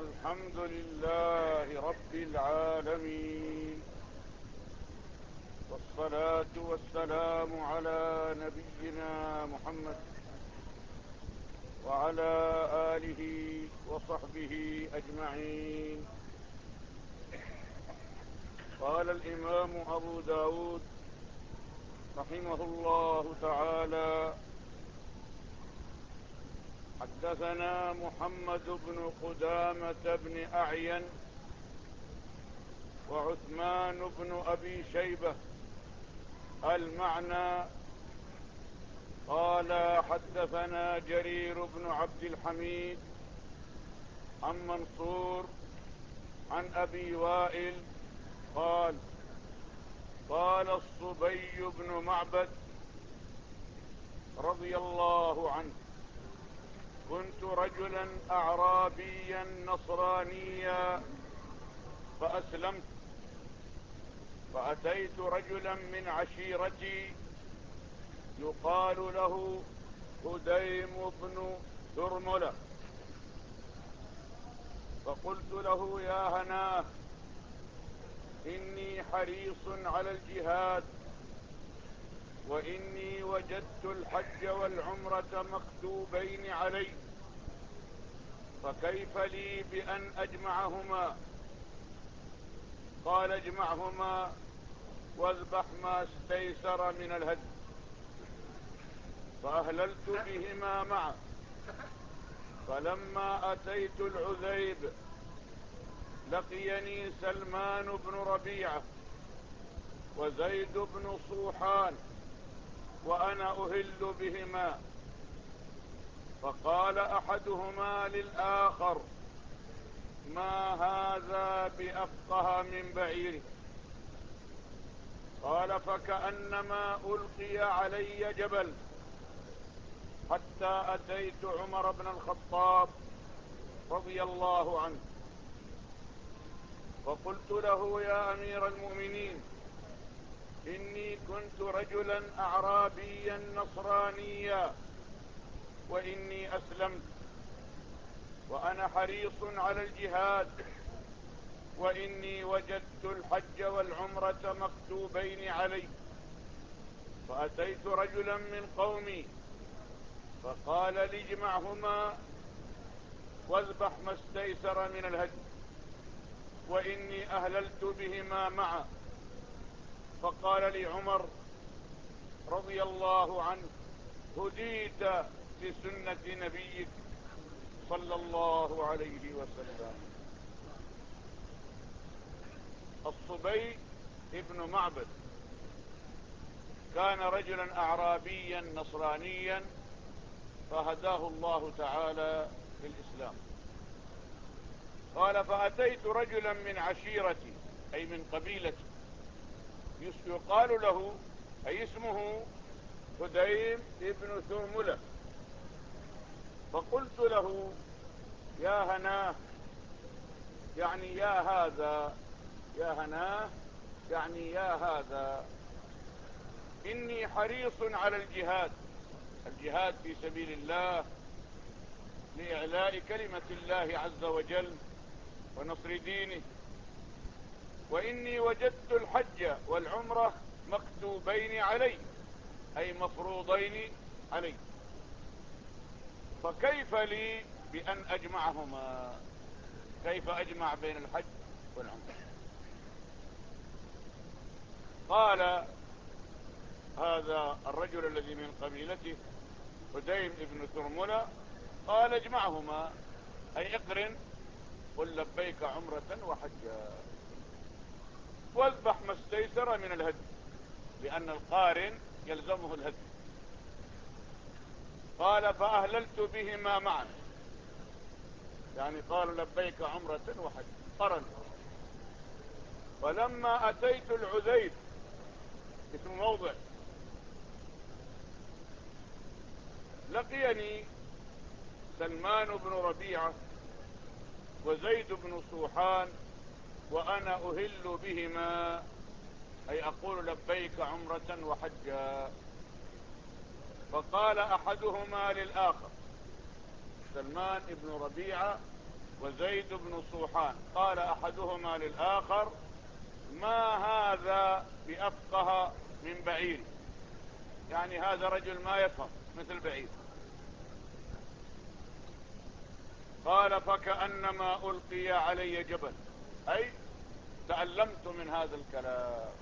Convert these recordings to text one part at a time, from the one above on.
الحمد لله رب العالمين، والصلاة والسلام على نبينا محمد وعلى آله وصحبه أجمعين. قال الإمام أبو داود رحمه الله تعالى: حدثنا محمد بن قدامة بن أعين وعثمان بن أبي شيبة المعنى. قال: حدثنا جرير بن عبد الحميد عن منصور عن أبي وائل قال: قال الصبي بن معبد رضي الله عنه: كنت رجلا أعرابيا نصرانيا فأسلمت، فأتيت رجلا من عشيرتي يقال له هديم بن ثرملة، فقلت له: يا هناه، إني حريص على الجهاد، وإني وجدت الحج والعمرة مكتوبين علي، فكيف لي بأن أجمعهما؟ قال: اجمعهما واذبح ما استيسر من الهدي. فأهللت بهما معا، فلما أتيت العذيب لقيني سلمان بن ربيعة وزيد بن صوحان وأنا أهل بهما، فقال أحدهما للآخر: ما هذا بأفقه من بعيره؟ قال: فكأنما ألقي علي جبل، حتى أتيت عمر بن الخطاب رضي الله عنه، فقلت له: يا أمير المؤمنين، إني كنت رجلا أعرابيا نصرانيا، وإني أسلمت، وأنا حريص على الجهاد، وإني وجدت الحج والعمرة مكتوبين علي، فأتيت رجلا من قومي فقال لي: اجمعهما واذبح ما استيسر من الهدي، وإني أهللت بهما معا. فقال لي عمر رضي الله عنه: هديت بسنة نبيك صلى الله عليه وسلم. الصبي ابن معبد كان رجلا أعرابيا نصرانيا، فهداه الله تعالى للإسلام. قال: فأتيت رجلا من عشيرتي، أي من قبيلتي، يقال له، أي اسمه هديم ابن ثرملة، فقلت له: يا هناه، يعني يا هذا، يا هناه يعني يا هذا، إني حريص على الجهاد، الجهاد في سبيل الله لإعلاء كلمة الله عز وجل ونصر دينه، وإني وجدت الحج والعمرة مكتوبين علي، أي مفروضين علي، فكيف لي بأن أجمعهما؟ كيف أجمع بين الحج والعمرة؟ قال هذا الرجل الذي من قبيلته هديم ابن ثرملة: قال: اجمعهما، أي اقرن، قل لبيك عمرة وحجا، واذبح ما استيسر من الهدي، لأن القارن يلزمه الهدي. قال: فأهللت بهما معا، يعني قال لبيك عمرة وحجا، قرن. فلما أتيت العذيب، اسم موضع، لقيني سلمان بن ربيعة وزيد بن صوحان وأنا أهل بهما، أي أقول لبيك عمرة وحجا. فقال أحدهما للآخر، سلمان بن ربيعة وزيد بن صوحان. قال أحدهما للآخر: ما هذا بأفقه من بعير، يعني هذا رجل ما يفهم مثل بعير. قال: فكأنما ألقي علي جبل، أي تألمت من هذا الكلام،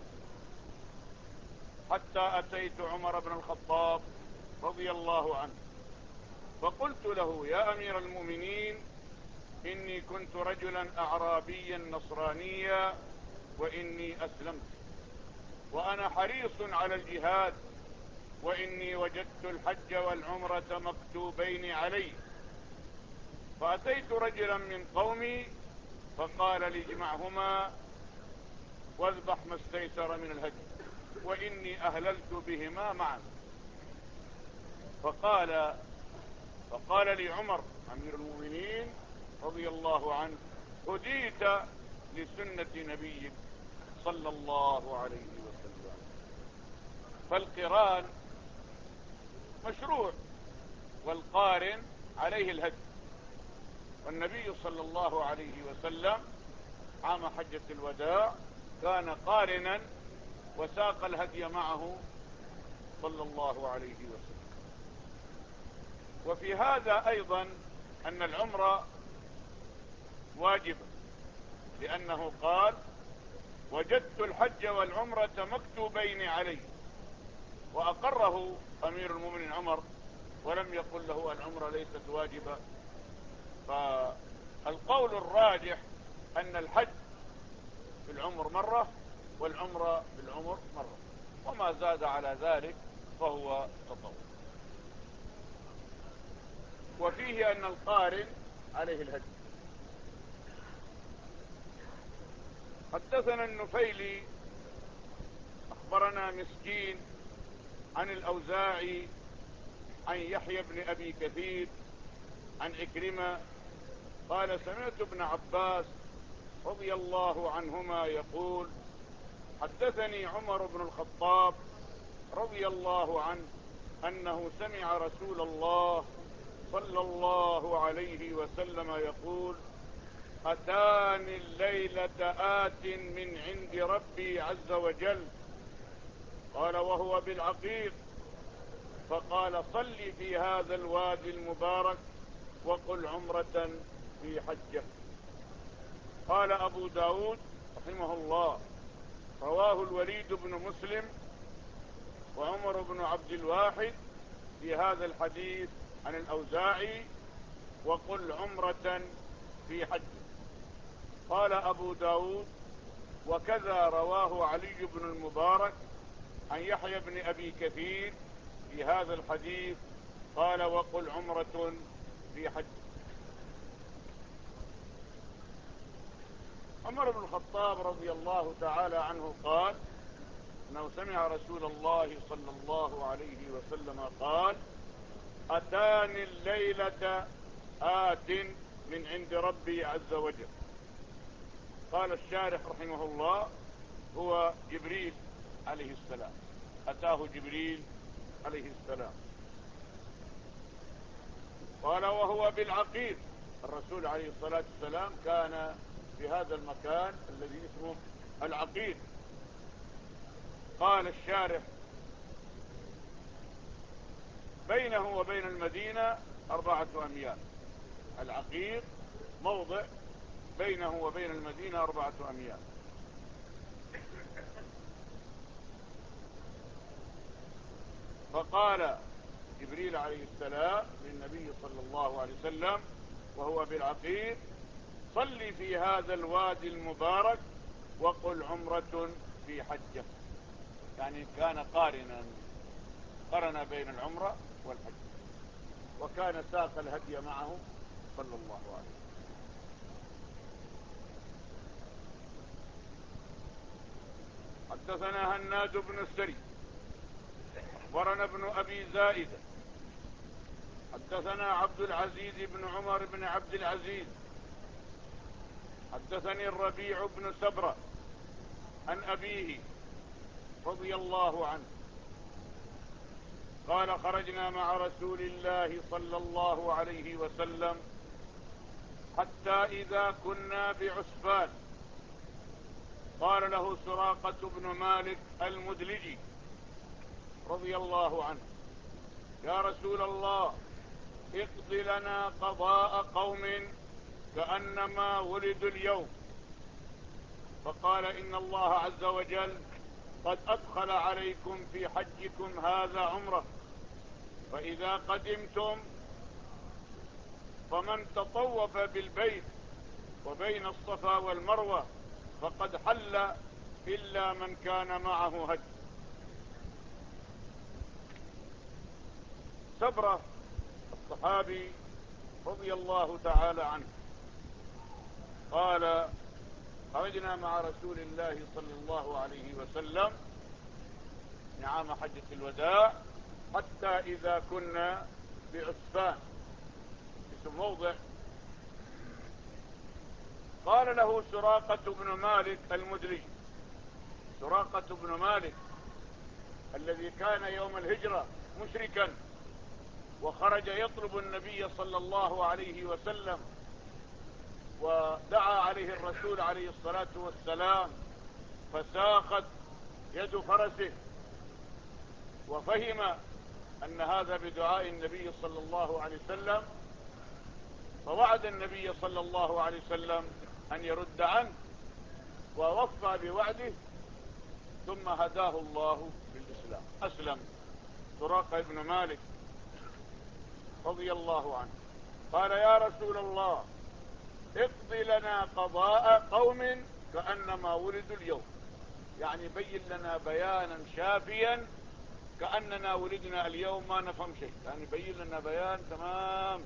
حتى أتيت عمر بن الخطاب رضي الله عنه فقلت له: يا أمير المؤمنين، إني كنت رجلا أعرابيا نصرانيا وإني أسلمت، وأنا حريص على الجهاد، وإني وجدت الحج والعمرة مكتوبين علي، فأتيت رجلا من قومي فقال لي: اجمعهما واذبح ما استيسر من الهدي، وإني أهللت بهما معا. فقال لي عمر أمير المؤمنين رضي الله عنه: هديت لسنة نبيك صلى الله عليه وسلم. فالقران مشروع، والقارن عليه الهدي، والنبي صلى الله عليه وسلم عام حجة الوداع كان قارنا وساق الهدي معه صلى الله عليه وسلم. وفي هذا أيضا أن العمرة واجبة، لأنه قال: وجدت الحج والعمرة مكتوبين علي، وأقره أمير المؤمنين عمر ولم يقل له العمرة ليست واجبة. فالقول الراجح أن الحج في العمر مرة والعمرة في العمر مرة، وما زاد على ذلك فهو تطوع. وفيه أن القارن عليه الهدي. حدثنا النفيلي أخبرنا مسكين عن الأوزاعي عن يحيى بن أبي كثير عن إكرمة قال: سمعت ابن عباس رضي الله عنهما يقول: حدثني عمر بن الخطاب رضي الله عنه أنه سمع رسول الله صلى الله عليه وسلم يقول: أتاني الليلة آت من عند ربي عز وجل، قال: وهو بالعقيق، فقال: صل في هذا الوادي المبارك وقل عمرة في حجة. قال أبو داود رحمه الله: رواه الوليد بن مسلم وعمر بن عبد الواحد في هذا الحديث عن الأوزاعي: وقل عمرة في حجة. قال أبو داود: وكذا رواه علي بن المبارك عن يحيى بن أبي كثير في هذا الحديث، قال: وقل عمرة في حجة. عمر بن الخطاب رضي الله تعالى عنه قال انه سمع رسول الله صلى الله عليه وسلم قال: أتاني الليلة آت من عند ربي عز وجل. قال الشارح رحمه الله: هو جبريل عليه السلام، أتاه جبريل عليه السلام. قال: وهو بالعقيق، الرسول عليه الصلاة والسلام كان في هذا المكان الذي اسمه العقيق. قال الشارح: بينه وبين المدينة 4 أميال. العقيق موضع بينه وبين المدينة 4 أميال. فقال جبريل عليه السلام للنبي صلى الله عليه وسلم وهو بالعقيق: صل في هذا الوادي المبارك وقل عمرة في حجة. يعني كان قرن بين العمرة والحج، وكان ساق الهدي معه صلى الله عليه وسلم. حدثنا هناد بن السري أخبرنا ابن أبي زائدة حدثنا عبد العزيز بن عمر بن عبد العزيز حدثني الربيع بن سبرة عن أبيه رضي الله عنه قال: خرجنا مع رسول الله صلى الله عليه وسلم حتى إذا كنا بعسفان قال له سراقة بن مالك المدلجي رضي الله عنه: يا رسول الله، اقض لنا قضاء قوم كأنما ولدوا اليوم. فقال: إن الله عز وجل قد أدخل عليكم في حجكم هذا عمره، فإذا قدمتم فمن تطوف بالبيت وبين الصفا والمروة فقد حل إلا من كان معه هدي. سبرة الصحابي رضي الله تعالى عنه قال: خرجنا مع رسول الله صلى الله عليه وسلم عام حجة الوداع حتى إذا كنا بعسفان، اسم موضع. قال له سراقة بن مالك المدلجي، سراقة بن مالك الذي كان يوم الهجرة مشركا وخرج يطلب النبي صلى الله عليه وسلم، ودعا عليه الرسول عليه الصلاة والسلام فساقت يد فرسه، وفهم أن هذا بدعاء النبي صلى الله عليه وسلم، فوعد النبي صلى الله عليه وسلم أن يرد عنه، ووفى بوعده، ثم هداه الله بالإسلام. أسلم سراقة بن مالك رضي الله عنه. قال: يا رسول الله، اقض لنا قضاء قوم كأنما ولدوا اليوم، يعني بين لنا بيانا شافيا كأننا ولدنا اليوم ما نفهم شيء، يعني بين لنا بيان تمام.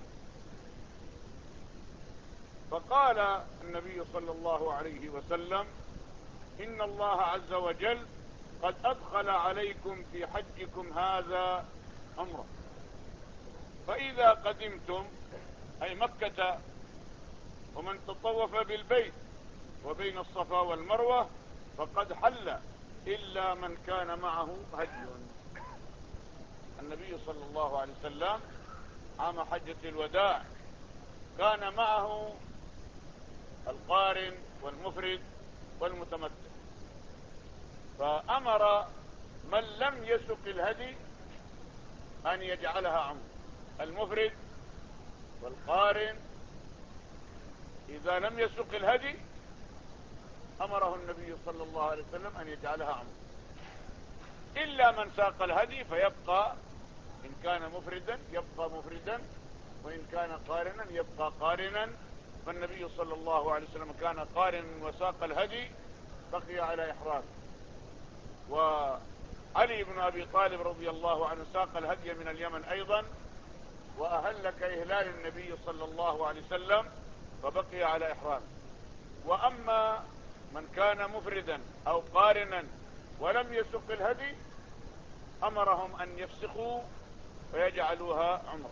فقال النبي صلى الله عليه وسلم: إن الله عز وجل قد أدخل عليكم في حجكم هذا عمره، فإذا قدمتم، أي مكة، ومن تطوف بالبيت وبين الصفا والمروة فقد حل إلا من كان معه هدي. النبي صلى الله عليه وسلم عام حجة الوداع كان معه القارن والمفرد والمتمتع، فأمر من لم يسق الهدي أن يجعلها عمره. المفرد والقارن إذا لم يسق الهدي أمره النبي صلى الله عليه وسلم أن يجعلها عمره، إلا من ساق الهدي فيبقى، إن كان مفردا يبقى مفردا، وإن كان قارنا يبقى قارنا. فالنبي صلى الله عليه وسلم كان قارنا وساق الهدي، بقي على إحرام. وعلي بن أبي طالب رضي الله عنه ساق الهدي من اليمن أيضا، وأهل كإهلال النبي صلى الله عليه وسلم، فبقي على إحرام. وأما من كان مفردا أو قارنا ولم يسق الهدي أمرهم أن يفسخوا ويجعلوها عمره.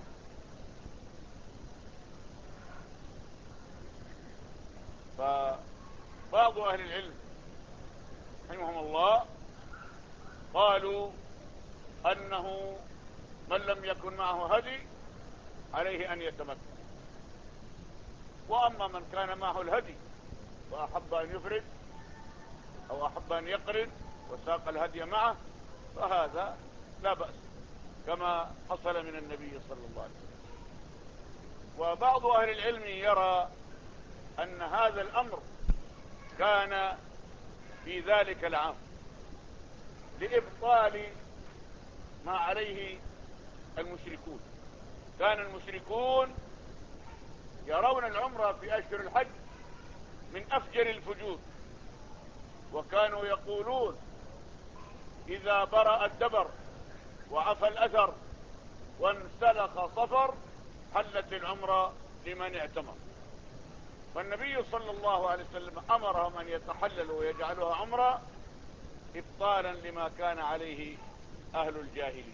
فبعض أهل العلم رحمهم الله قالوا أنه من لم يكن معه هدي عليه أن يتمتع، وأما من كان معه الهدي وأحب أن يفرد أو أحب أن يقرن وساق الهدي معه فهذا لا بأس، كما حصل من النبي صلى الله عليه وسلم. وبعض أهل العلم يرى أن هذا الأمر كان في ذلك العام لإبطال ما عليه المشركون. كان المشركون يرون العمرة في أشهر الحج من أفجر الفجور، وكانوا يقولون: إذا برأ الدبر وعفى الأثر وانسلخ صفر حلت العمرة لمن اعتمر. فالنبي صلى الله عليه وسلم أمرهم أن يتحللوا ويجعلوها عمرة إبطالا لما كان عليه أهل الجاهلية.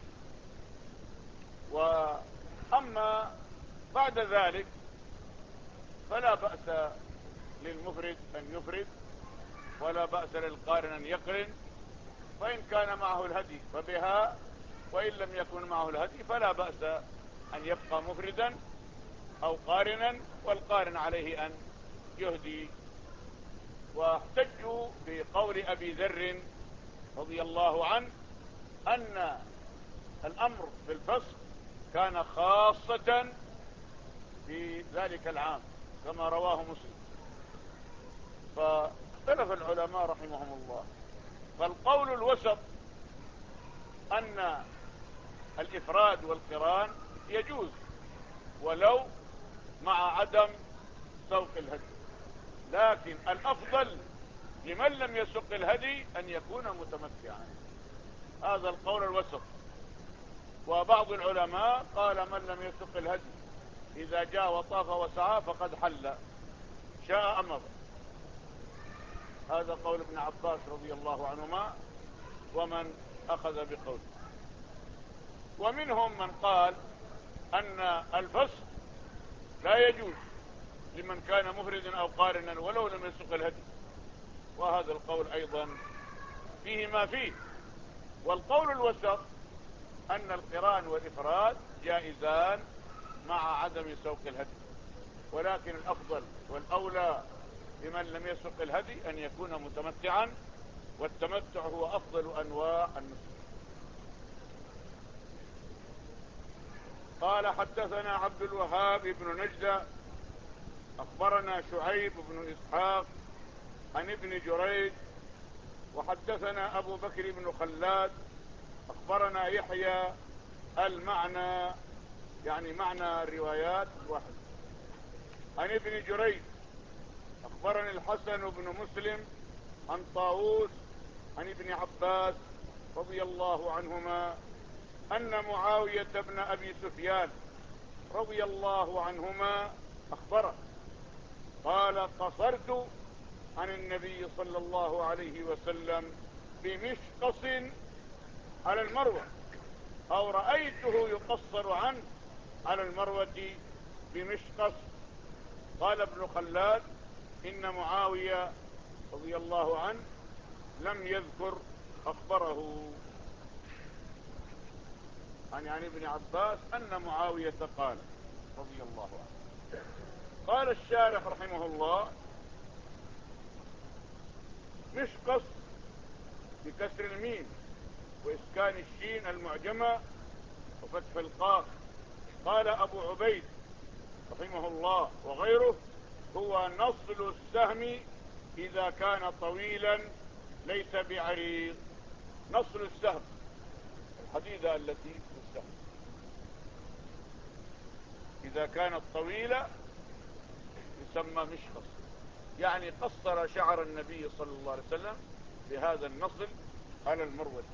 وأما بعد ذلك فلا بأس للمفرد أن يفرد، ولا بأس للقارن أن يقرن، فإن كان معه الهدي فبها، وإن لم يكن معه الهدي فلا بأس أن يبقى مفردا أو قارنا، والقارن عليه أن يهدي. واحتجوا بقول أبي ذر رضي الله عنه أن الأمر بالفسق كان خاصة في ذلك العام كما رواه مسلم. فاختلف العلماء رحمهم الله، فالقول الوسط أن الإفراد والقران يجوز ولو مع عدم سوق الهدي، لكن الأفضل لمن لم يسق الهدي أن يكون متمتعا. هذا القول الوسط. وبعض العلماء قال من لم يسق الهدي إذا جاء وطاف وسعى فقد حل، شاء أمر. هذا قول ابن عباس رضي الله عنهما ومن أخذ بقوله. ومنهم من قال أن الفسق لا يجوز لمن كان مفردا أو قارنا ولو لم يسق الهدي، وهذا القول أيضا فيه ما فيه. والقول الوسط أن القران والإفراد جائزان مع عدم سوق الهدي، ولكن الأفضل والأولى لمن لم يسق الهدي أن يكون متمتعا، والتمتع هو أفضل أنواع النسك. قال حدثنا عبد الوهاب بن نجدة أخبرنا شعيب بن إسحاق عن ابن جريج، وحدثنا أبو بكر بن خلاد أخبرنا يحيى المعنى، يعني معنى الروايات واحد، عن ابن جريج أخبرني الحسن بن مسلم عن طاووس عن ابن عباس رضي الله عنهما أن معاوية بن أبي سفيان رضي الله عنهما أخبره قال قصرت عن النبي صلى الله عليه وسلم بمشقص على المروة، أو رأيته يقصر عنه على المروة بمشقص. قال ابن خلاد إن معاوية رضي الله عنه لم يذكر أخبره عن ابن عباس أن معاوية قال رضي الله عنه. قال الشارح رحمه الله مشقص بكسر الميم وإسكان الشين المعجمة وفتح القاف. قال أبو عبيد رحمه الله وغيره هو نصل السهم إذا كان طويلا ليس بعريض. نصل السهم الحديدة التي في السهم إذا كانت طويلة يسمى مشقص، يعني قصر شعر النبي صلى الله عليه وسلم بهذا النصل على المروة.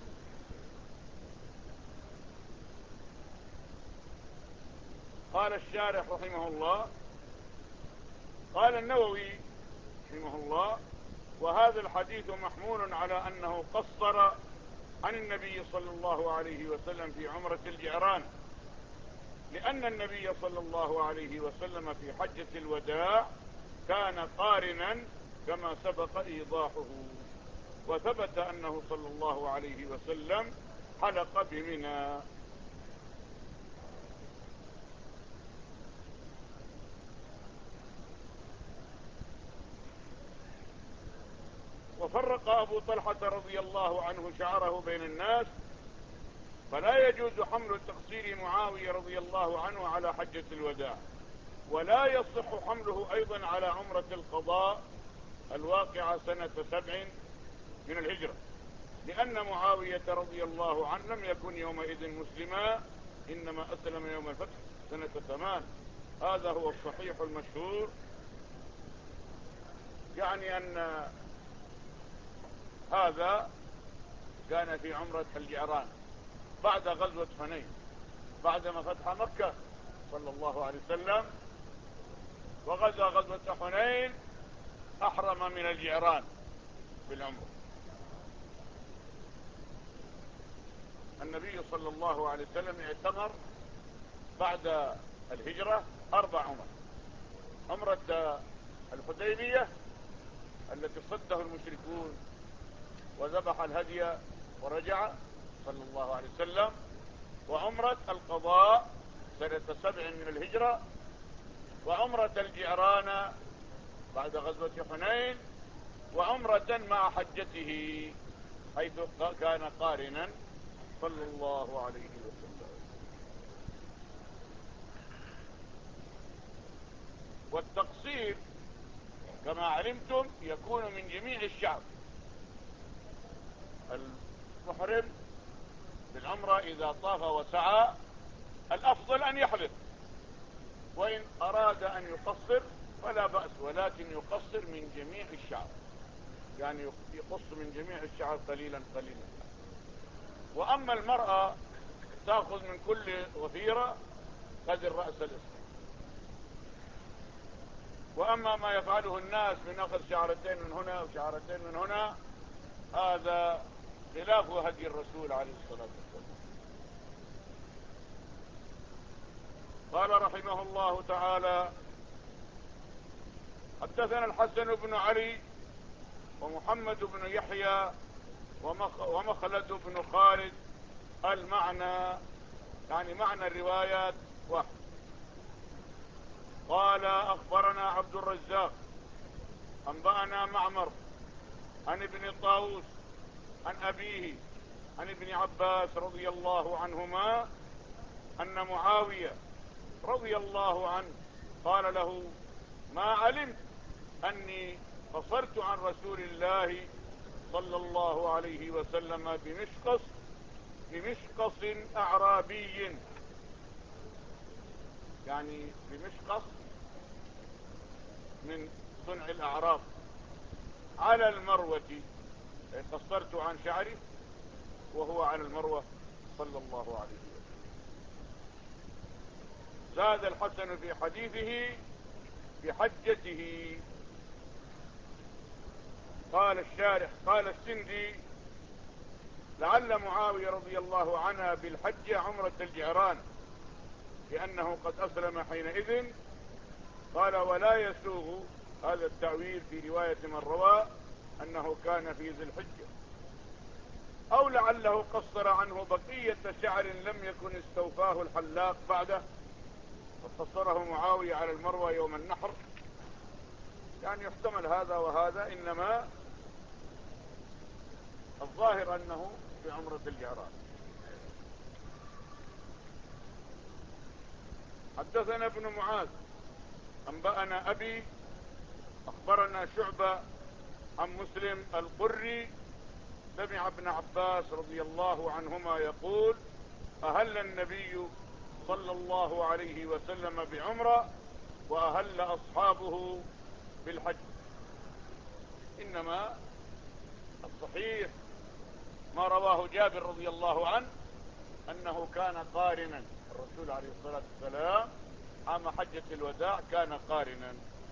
قال الشارح رحمه الله قال النووي رحمه الله وهذا الحديث محمول على أنه قصر عن النبي صلى الله عليه وسلم في عمرة الجعران، لأن النبي صلى الله عليه وسلم في حجة الوداع كان قارنا كما سبق إيضاحه، وثبت أنه صلى الله عليه وسلم حلق بمنى. وفرق أبو طلحة رضي الله عنه شعره بين الناس، فلا يجوز حمل التقصير معاوية رضي الله عنه على حجة الوداع، ولا يصح حمله أيضا على عمرة القضاء الواقعة سنة 7 من الهجرة، لأن معاوية رضي الله عنه لم يكن يومئذ مسلما، إنما أسلم يوم الفتح سنة 8. هذا هو الصحيح المشهور، يعني أن هذا كان في عمرة الجعران بعد غزوة حنين، بعدما فتح مكة صلى الله عليه وسلم وغزا غزوة حنين أحرم من الجعران بالعمرة. النبي صلى الله عليه وسلم اعتمر بعد الهجرة 4 عمر: عمرة الحديبية التي صده المشركون وذبح الهدي ورجع صلى الله عليه وسلم، وعمرة القضاء سنة 7 من الهجرة وعمرة الجعرانة بعد غزوة حنين، وعمرة مع حجته حيث كان قارنا صلى الله عليه وسلم. والتقصير كما علمتم يكون من جميع الشعب. المحرم بالعمرة إذا طاف وسعى الأفضل أن يحلف، وإن أراد أن يقصر فلا بأس، ولكن يقصر من جميع الشعب، يعني يقص من جميع الشعب قليلا قليلا. وأما المرأة تأخذ من كل وفيرة قدر رأس الإصبع. وأما ما يفعله الناس من أخذ شعرتين من هنا وشعرتين من هنا هذا خلاف هدي الرسول عليه الصلاة والسلام. قال رحمه الله تعالى: حدثنا الحسن بن علي ومحمد بن يحيى ومخلد بن خالد. المعنى يعني معنى الروايات واحد. قال: أخبرنا عبد الرزاق أنبأنا معمر عن ابن طاووس عن أبيه عن ابن عباس رضي الله عنهما أن معاوية رضي الله عنه قال له: ما علمت أني قصرت عن رسول الله صلى الله عليه وسلم بمشقص أعرابي، يعني بمشقص من صنع الأعراب، على المروة، قصرت عن شعري وهو على المروة صلى الله عليه وسلم. زاد الحسن في حديثه بحجته. قال الشارح قال السندي: لعل معاوية رضي الله عنها بالحج عمرة الجعران لأنه قد أسلم حينئذ. قال: ولا يسوغ هذا التأويل في رواية من روى أنه كان في ذي الحجة، أو لعله قصر عنه بقية شعر لم يكن استوفاه الحلاق بعده، فقصره معاوية على المروة يوم النحر. يعني يحتمل هذا وهذا، إنما الظاهر أنه في عمرة الجعران. حدثنا ابن معاذ أنبأنا أبي أخبرنا شعبة عن مسلم القري سمع ابن عباس رضي الله عنهما يقول: أهل النبي صلى الله عليه وسلم بعمرة وأهل أصحابه بالحج. إنما الصحيح ما رواه جابر رضي الله عنه أنه كان قارنا، الرسول عليه الصلاة والسلام عام حجة الوداع كان قارنا.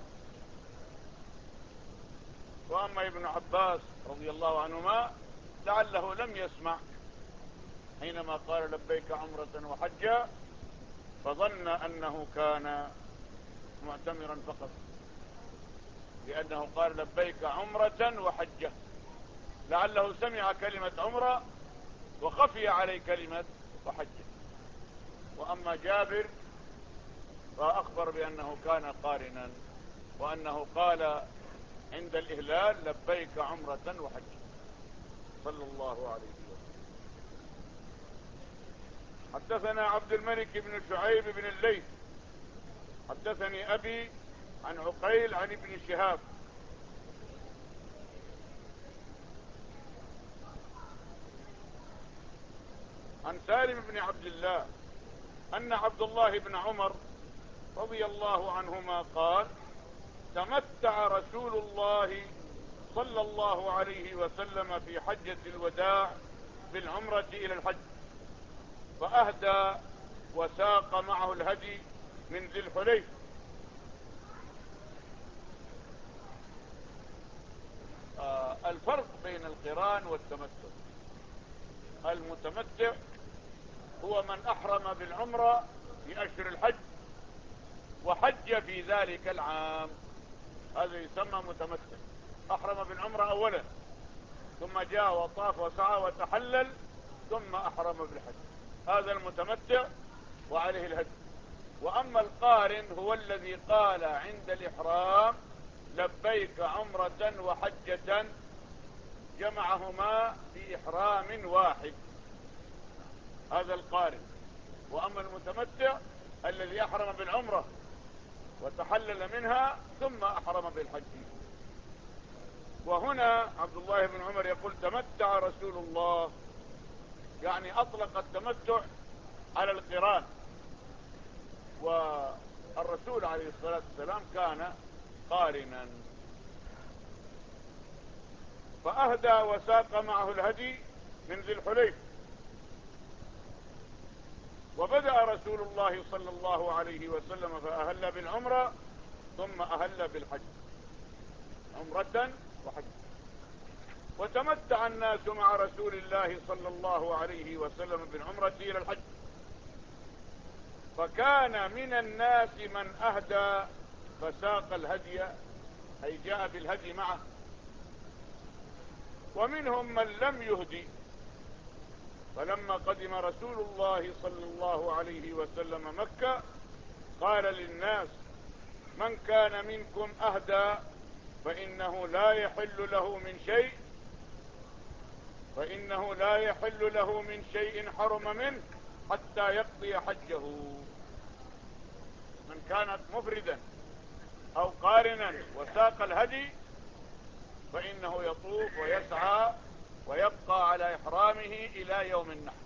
وأما ابن عباس رضي الله عنهما لعله لم يسمع حينما قال لبيك عمرة وحجة، فظن أنه كان معتمرا فقط، لأنه قال لبيك عمرة وحجة، لعله سمع كلمة عمرة وخفي عليه كلمة وحجة. وأما جابر فأخبر بأنه كان قارنا، وأنه قال عند الإهلال لبيك عمرة وحجة صلى الله عليه وسلم. حدثنا عبد الملك بن شعيب بن الليث حدثني أبي عن عقيل عن ابن شهاب عن سالم بن عبد الله أن عبد الله بن عمر رضي الله عنهما قال: تمتع رسول الله صلى الله عليه وسلم في حجة الوداع بالعمرة إلى الحج، فأهدى وساق معه الهدي من ذي الحليفة. الفرق بين القران والتمتع: المتمتع هو من أحرم بالعمرة في أشهر الحج وحج في ذلك العام، هذا يسمى متمتع. أحرم بالعمرة أولا ثم جاء وطاف وسعى وتحلل ثم أحرم بالحج، هذا المتمتع وعليه الهدي. وأما القارن هو الذي قال عند الإحرام لبيك عمرة وحجة، جمعهما في إحرام واحد، هذا القارن. وأما المتمتع الذي أحرم بالعمرة وتحلل منها ثم أحرم بالحج. وهنا عبد الله بن عمر يقول تمتع رسول الله، يعني أطلق التمتع على القران، والرسول عليه الصلاة والسلام كان قارنا. فأهدى وساق معه الهدي من ذي الحليفة. وبدأ رسول الله صلى الله عليه وسلم فأهل بالعمرة ثم أهل بالحج، عمرة وحج. وتمتع الناس مع رسول الله صلى الله عليه وسلم بالعمرة إلى الحج. فكان من الناس من أهدى فساق الهدي، أي جاء بالهدي معه، ومنهم من لم يهدي. فلما قدم رسول الله صلى الله عليه وسلم مكة قال للناس من كان منكم أهدى فإنه لا يحل له من شيء حرم منه حتى يقضي حجه. من كانت مفردا أو قارنا وساق الهدي فإنه يطوف ويسعى ويبقى على إحرامه إلى يوم النحر.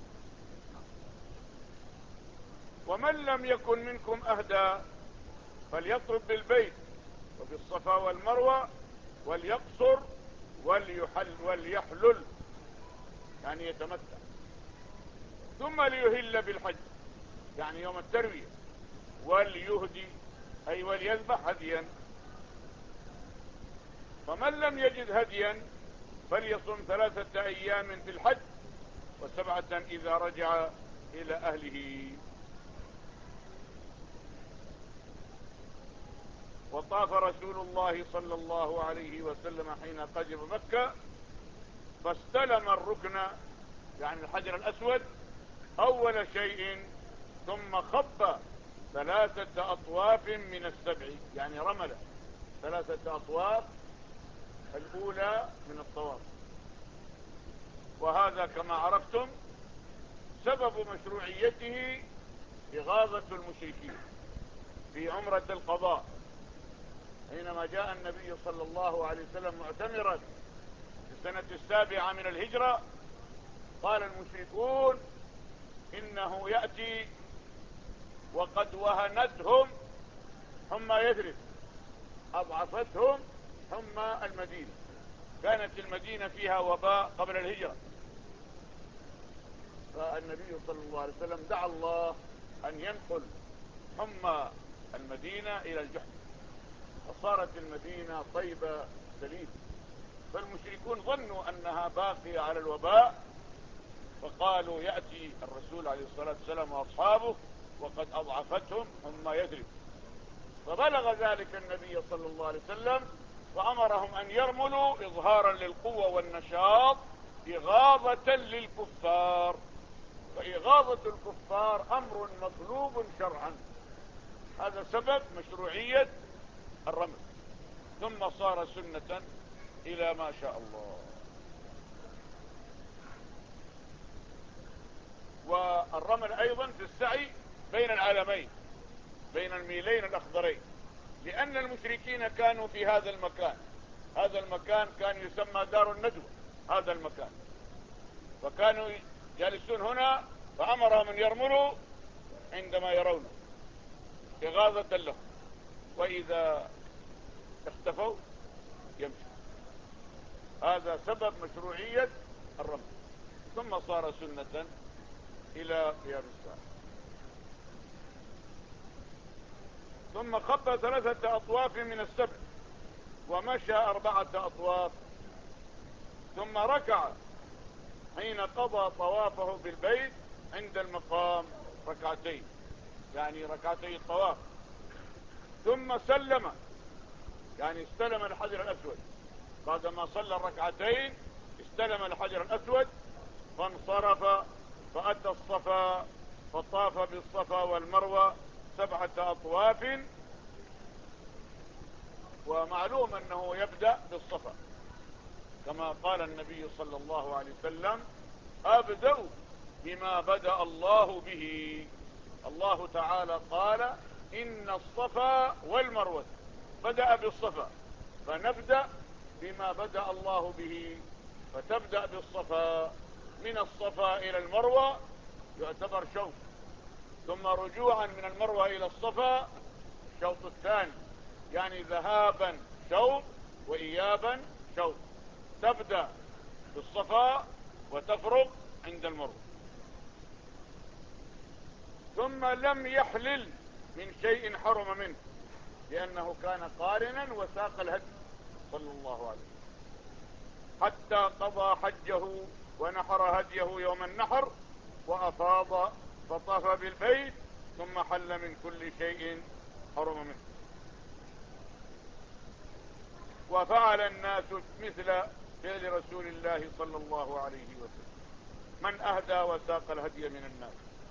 ومن لم يكن منكم أهدى فليطرب بالبيت وبالصفا والمروة وليقصر وليحلل، يعني يتمتع، ثم ليهل بالحج يعني يوم التروية، وليهدي أي وليذبح هديا. فمن لم يجد هديا فليصم 3 أيام في الحج و7 إذا رجع إلى أهله. وطاف رسول الله صلى الله عليه وسلم حين قدم مكة فاستلم الركن يعني الحجر الأسود أول شيء، ثم خب 3 أطواف من ال7، يعني رمل 3 أطواف الأولى من الطواف. وهذا كما عرفتم سبب مشروعيته إغاظة المشركين في عمرة القضاء. حينما جاء النبي صلى الله عليه وسلم معتمرا في السنة 7 من الهجرة قال المشركون إنه يأتي وقد وهنتهم حمى يثرب، أضعفتهم حمى المدينة، كانت المدينة فيها وباء قبل الهجرة. فالنبي صلى الله عليه وسلم دعا الله أن ينقل حمى المدينة إلى الجحف، فصارت المدينة طيبة سليمة. فالمشركون ظنوا أنها باقية على الوباء، فقالوا يأتي الرسول عليه الصلاة والسلام وأصحابه وقد أضعفتهم حمى يثرب. فبلغ ذلك النبي صلى الله عليه وسلم فأمرهم أن يرملوا إظهارا للقوة والنشاط إغاظة للكفار. فإغاظة الكفار أمر مطلوب شرعا، هذا سبب مشروعية الرمل، ثم صار سنة إلى ما شاء الله. والرمل أيضا في السعي بين العالمين، بين الميلين الأخضرين، لأن المشركين كانوا في هذا المكان. هذا المكان كان يسمى دار الندوة، هذا المكان، فكانوا جالسون هنا، فأمرهم أن يرملوا عندما يرونه إغاظة لهم، وإذا اختفوا يمشوا. هذا سبب مشروعية الرمل، ثم صار سنة إلى قيام الساعة. ثم خب 3 أطواف من ال7 ومشى 4 أطواف، ثم ركع حين قضى طوافه بالبيت عند المقام 2 يعني 2 الطواف، ثم سلم يعني استلم الحجر الأسود. بعدما صلى 2 استلم الحجر الأسود فانصرف فأتى الصفا فطاف بالصفا والمروة 7 أطواف. ومعلوم أنه يبدأ بالصفا كما قال النبي صلى الله عليه وسلم: أبدأ بما بدأ الله به. الله تعالى قال: إن الصفا والمروة. بدأ بالصفا، فنبدأ بما بدأ الله به، فتبدأ بالصفا. من الصفا إلى المروة يعتبر شوط، ثم رجوعا من المروة إلى الصفا الشوط الثاني، يعني ذهابا شوط وإيابا شوط. تبدأ بالصفا وتفرغ عند المروة. ثم لم يحلل من شيء حرم منه، لأنه كان قارنا وساق الهدي صلى الله عليه وسلم حتى قضى حجه ونحر هديه يوم النحر وأفاض فطاف بالبيت، ثم حل من كل شيء حرم منه. وفعل الناس مثل فعل رسول الله صلى الله عليه وسلم، من أهدى وساق الهدي من الناس.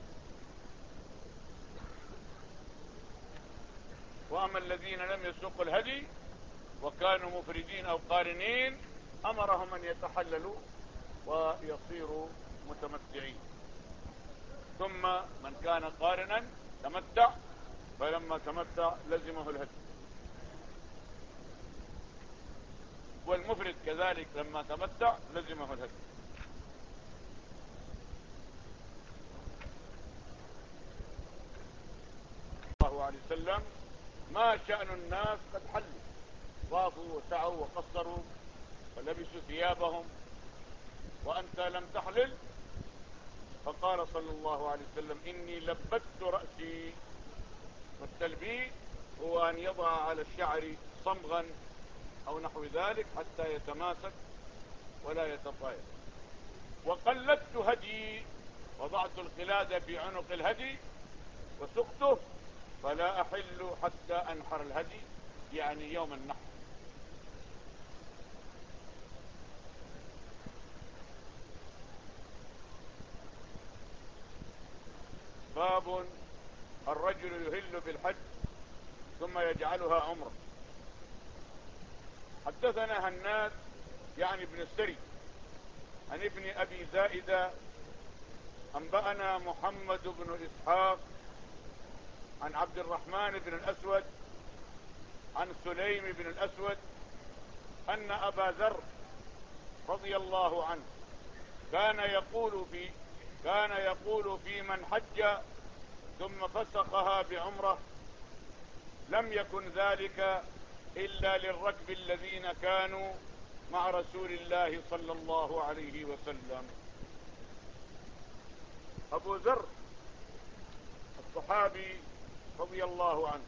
وأما الذين لم يسوقوا الهدي وكانوا مفردين أو قارنين أمرهم أن يتحللوا ويصيروا متمتعين. ثم من كان قارنا تمتع، فلما تمتع لزمه الهدي. والمفرد كذلك لما تمتع لزمه الهدي. الله عليه وسلم: ما شأن الناس قد حلوا، طافوا وسعوا وقصروا ولبسوا ثيابهم، وأنت لم تحلل؟ فقال صلى الله عليه وسلم: إني لبت رأسي. والتلبيت هو أن يضع على الشعر صمغا أو نحو ذلك حتى يتماسك ولا يتطاير. وقلدت هدي، وضعت القلادة في عنق الهدي وسقته، فلا أحل حتى أنحر الهدي، يعني يوم النحر. باب الرجل يهل بالحج ثم يجعلها عمره. حدثنا هناد يعني ابن السري عن ابن أبي زائدة أنبأنا محمد بن إسحاق عن عبد الرحمن بن الأسود عن سليم بن الأسود أن أبا ذر رضي الله عنه كان يقول في من حج ثم فسقها بعمره: لم يكن ذلك إلا للركب الذين كانوا مع رسول الله صلى الله عليه وسلم. أبو ذر الصحابي رضي الله عنه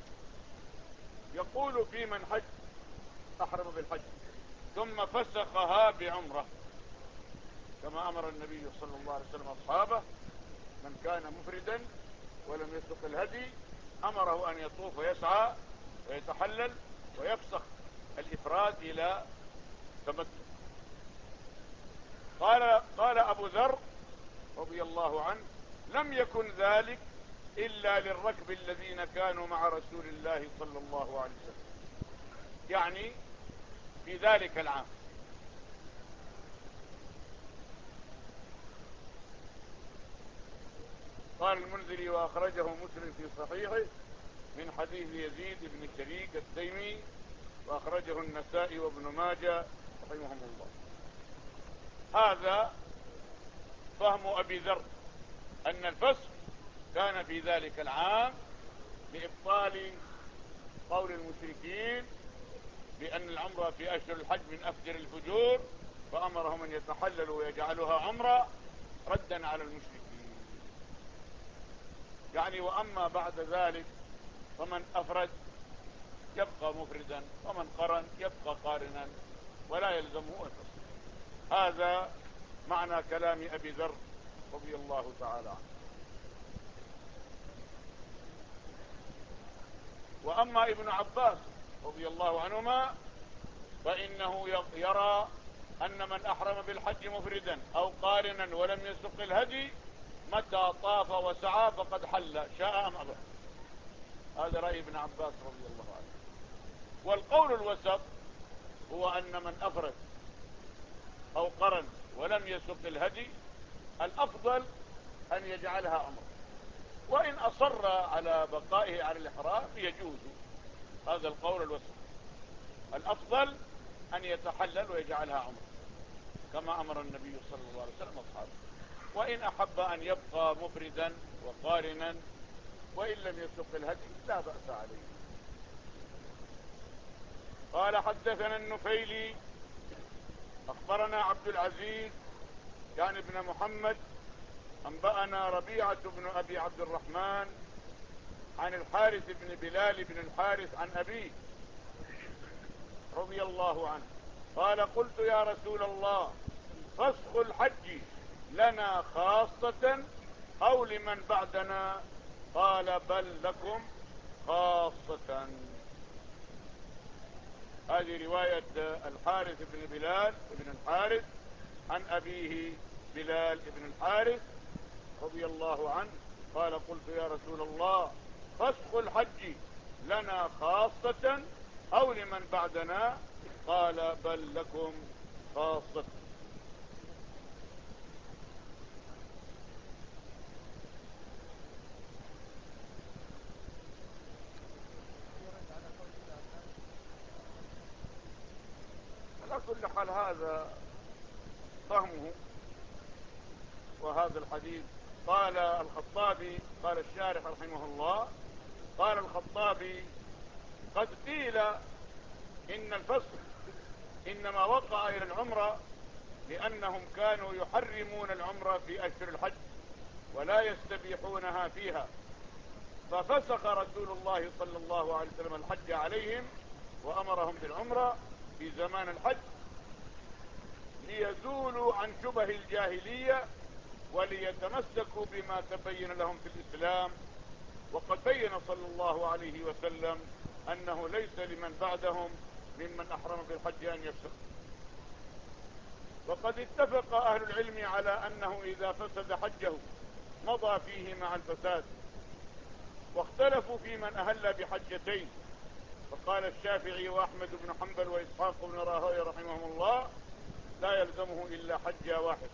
يقول في من حج، أحرم بالحج ثم فسخها بعمره، كما أمر النبي صلى الله عليه وسلم أصحابه: من كان مفردا ولم يسق الهدي أمره أن يطوف ويسعى ويتحلل ويفسخ الإفراد إلى تمتع. قال أبو ذر رضي الله عنه: لم يكن ذلك إلا للركب الذين كانوا مع رسول الله صلى الله عليه وسلم، يعني في ذلك العام. قال المنذري: وأخرجه مسلم في صحيحه من حديث يزيد بن شريك التيمي، وأخرجه النسائي وابن ماجه رحمهم الله. هذا فهم أبي ذر، أن الفسق كان في ذلك العام لإبطال قول المشركين بأن العمرة في أشهر الحج من أفجر الفجور، فأمرهم أن يتحللوا ويجعلوها عمرة ردا على المشركين. يعني وأما بعد ذلك فمن أفرد يبقى مفردا، ومن قرن يبقى قارنا، ولا يلزمه الفسق. هذا معنى كلام أبي ذر رضي الله تعالى عنه. وأما ابن عباس رضي الله عنهما فإنه يرى أن من أحرم بالحج مفردا أو قارنا ولم يسق الهدي متى طاف وسعى فقد حل، شاء أم أبى. هذا رأي ابن عباس رضي الله عنه. والقول الوسط هو أن من أفرد أو قرن ولم يسق الهدي الأفضل أن يجعلها عمره، وإن أصر على بقائه على الإحرام يجوز. هذا القول الوسط، الأفضل أن يتحلل ويجعلها عمره كما أمر النبي صلى الله عليه وسلم أصحابه. وإن أحب أن يبقى مفردا وقارنا وإن لم يسق الهدي لا بأس عليه. قال حدثنا النفيلي أخبرنا عبد العزيز يعني ابن محمد أنبأنا ربيعة بن أبي عبد الرحمن عن الحارث بن بلال بن الحارث عن أبيه رضي الله عنه قال قلت يا رسول الله فسخ الحج لنا خاصة أو لمن بعدنا؟ قال بل لكم خاصة. هذه رواية الحارث بن بلال بن الحارث عن أبيه بلال بن الحارث رضي الله عنه قال قلت يا رسول الله فسخ الحج لنا خاصة أو لمن بعدنا؟ قال بل لكم خاصة. على كل حال هذا فهمه. وهذا الحديث قال الخطابي قال الشارح رحمه الله قال الخطابي قد قيل إن الفسخ إنما وقع إلى العمرة لأنهم كانوا يحرمون العمرة في أشهر الحج ولا يستبيحونها فيها، ففسخ رسول الله صلى الله عليه وسلم الحج عليهم وأمرهم بالعمرة في زمان الحج ليزولوا عن شبه الجاهلية وليتمسكوا بما تبين لهم في الإسلام. وقد بين صلى الله عليه وسلم أنه ليس لمن بعدهم ممن أحرم بالحج أن يفسخ. وقد اتفق أهل العلم على أنه إذا فسد حجه مضى فيه مع الفساد، واختلفوا في من أهل بحجتين، فقال الشافعي وأحمد بن حنبل وإسحاق بن راهويه رحمهم الله لا يلزمه إلا حجة واحد.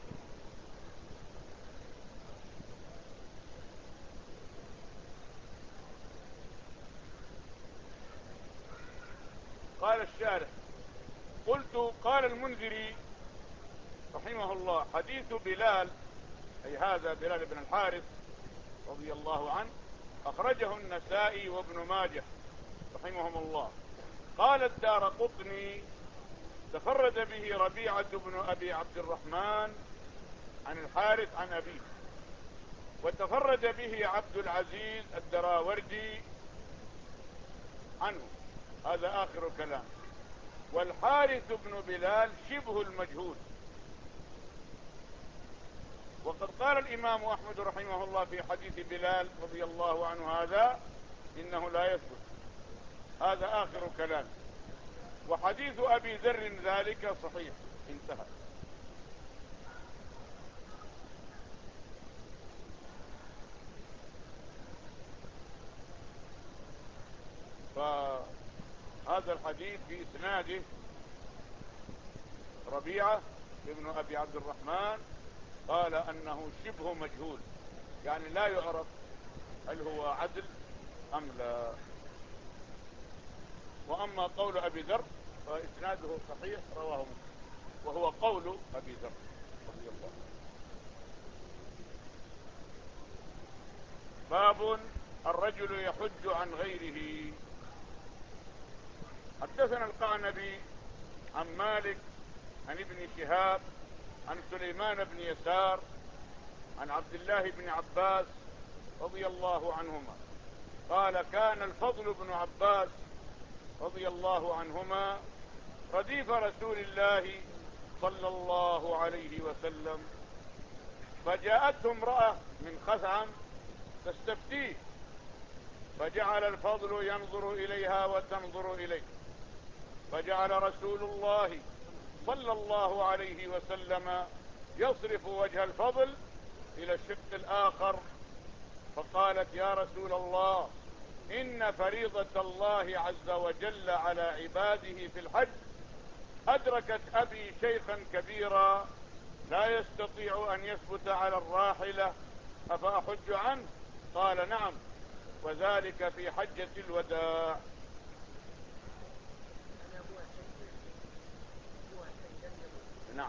قال الشارح قلت قال المنذري رحمه الله حديث بلال أي هذا بلال بن الحارث رضي الله عنه أخرجه النسائي وابن ماجه رحمهم الله. قال الدارقطني تفرد به ربيعة بن أبي عبد الرحمن عن الحارث عن أبيه، وتفرد به عبد العزيز الدراوردي عنه. هذا آخر كلام. والحارث بن بلال شبه المجهول. وقد قال الإمام أحمد رحمه الله في حديث بلال رضي الله عنه هذا إنه لا يثبت. هذا آخر كلام. وحديث أبي ذر ذلك صحيح انتهى. فهذا الحديث في إسناده ربيعة ابن أبي عبد الرحمن قال أنه شبه مجهول، يعني لا يعرف هل هو عدل أم لا. وأما قول أبي ذر فإسناده صحيح رواه مسلم، وهو قول أبي ذر رضي الله عنه. باب الرجل يحج عن غيره. حدثنا القعنبي عن مالك عن ابن شهاب عن سليمان بن يسار عن عبد الله بن عباس رضي الله عنهما قال كان الفضل بن عباس رضي الله عنهما رديف رسول الله صلى الله عليه وسلم، فجاءته امرأة من خثعم تستفتيه، فجعل الفضل ينظر إليها وتنظر إليه، فجعل رسول الله صلى الله عليه وسلم يصرف وجه الفضل إلى الشق الآخر، فقالت يا رسول الله إن فريضة الله عز وجل على عباده في الحج أدركت أبي شيخا كبيرا لا يستطيع أن يثبت على الراحلة أفأحج عنه؟ قال نعم، وذلك في حجة الوداع. نعم.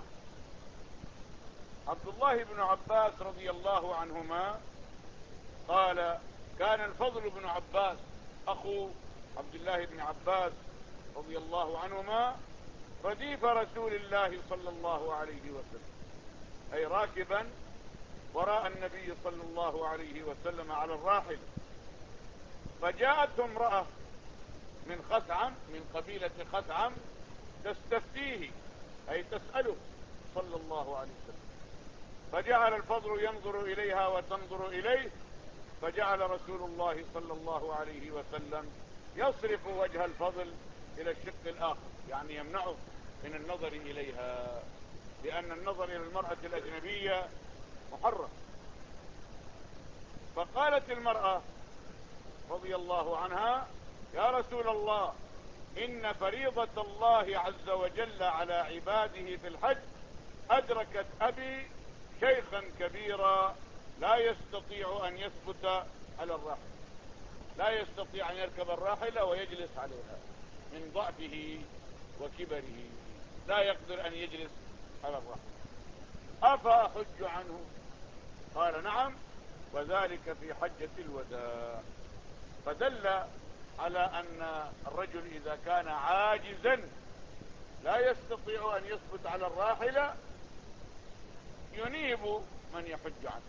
عبد الله بن عباس رضي الله عنهما قال كان الفضل بن عباس أخو عبد الله بن عباس رضي الله عنهما رديف رسول الله صلى الله عليه وسلم، أي راكبا وراء النبي صلى الله عليه وسلم على الراحل. فجاءته امرأة من خثعم، من قبيلة خثعم، تستفتيه أي تسأله صلى الله عليه وسلم. فجعل الفضل ينظر إليها وتنظر إليه، فجعل رسول الله صلى الله عليه وسلم يصرف وجه الفضل إلى الشق الآخر، يعني يمنعه من النظر إليها، لأن النظر إلى المرأة الأجنبية محرم. فقالت المرأة رضي الله عنها يا رسول الله، إن فريضة الله عز وجل على عباده في الحج أدركت أبي شيخا كبيرا لا يستطيع أن يثبت على الراحلة، لا يستطيع أن يركب الراحلة ويجلس عليها من ضعفه وكبره، لا يقدر أن يجلس على الراحلة، أفأحج عنه؟ قال نعم، وذلك في حجة الوداع. فدل على أن الرجل إذا كان عاجزا لا يستطيع أن يثبت على الراحلة ينيب من يحج عنه.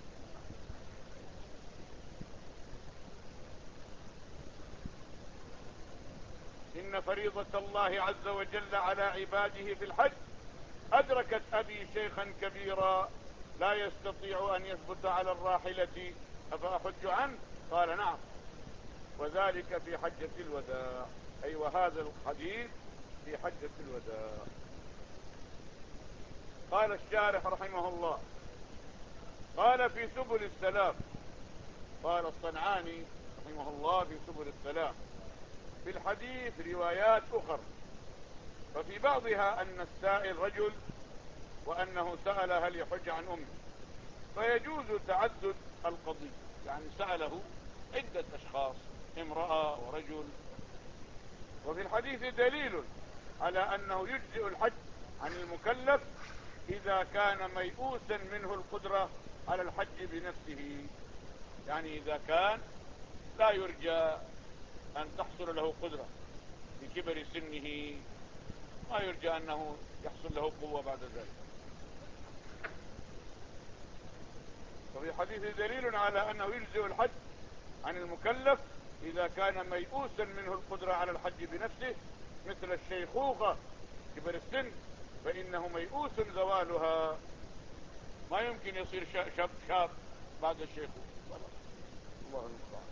إن فريضة الله عز وجل على عباده في الحج أدركت أبي شيخا كبيرا لا يستطيع أن يثبت على الراحلة أفأحج عنه؟ قال نعم، وذلك في حجة الوداع، أي وهذا الحديث في حجة الوداع. قال الشارح رحمه الله قال في سبل السلام، قال الصنعاني رحمه الله في سبل السلام في الحديث روايات أخرى، ففي بعضها أن السائل رجل وأنه سأل هل يحج عن أمه، فيجوز تعدد القضية، يعني سأله عدة أشخاص، امرأة ورجل. وفي الحديث دليل على أنه يجزئ الحج عن المكلف إذا كان ميؤوسا منه القدرة على الحج بنفسه، يعني إذا كان لا يرجى أن تحصل له قدرة بكبر سنه، ما يرجى أنه يحصل له قوة بعد ذلك. وفي الحديث دليل على أنه يجزئ الحج عن المكلف إذا كان ميؤوسا منه القدرة على الحج بنفسه، مثل الشيخوخة كبر السن، فإنه ميؤوس زوالها، ما يمكن يصير شاب بعد الشيخوخة، الله المستعان.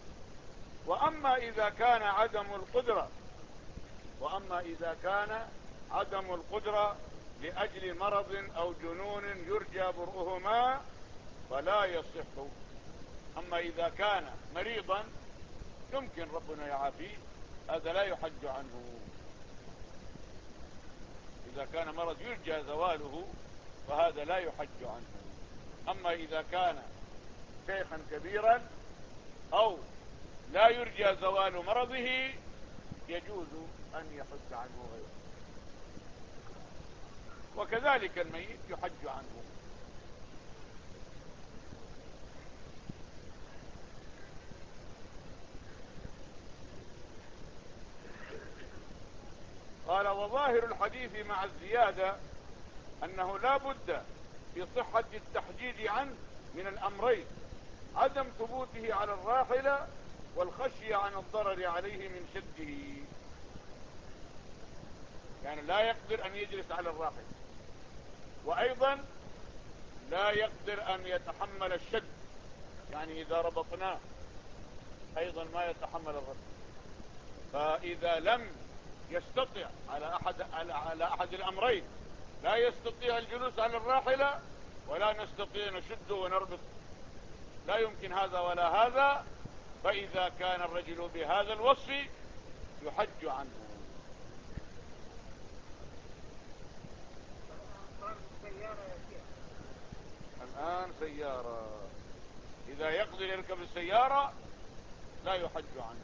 وأما إذا كان عدم القدرة لأجل مرض أو جنون يرجى برؤهما فلا يصح. أما إذا كان مريضا يمكن ربنا يعافيه، هذا لا يحج عنه. إذا كان مرض يرجى زواله فهذا لا يحج عنه. أما إذا كان شيخا كبيرا أو لا يرجى زوال مرضه يجوز أن يحج عنه غيره، وكذلك الميت يحج عنه. قال وظاهر الحديث مع الزيادة أنه لا بد في صحة التحجيج عنه من الأمرين: عدم ثبوته على الراحلة والخشية عن الضرر عليه من شده، يعني لا يقدر أن يجلس على الراحلة، وأيضا لا يقدر أن يتحمل الشد، يعني إذا ربطناه أيضا ما يتحمل الربط. فإذا لم يستطع على أحد الأمرين، لا يستطيع الجلوس على الراحلة ولا نستطيع نشده ونربط، لا يمكن هذا ولا هذا، فإذا كان الرجل بهذا الوصف يحج عنه. الآن سيارة، إذا يقدر يركب السيارة لا يحج عنه.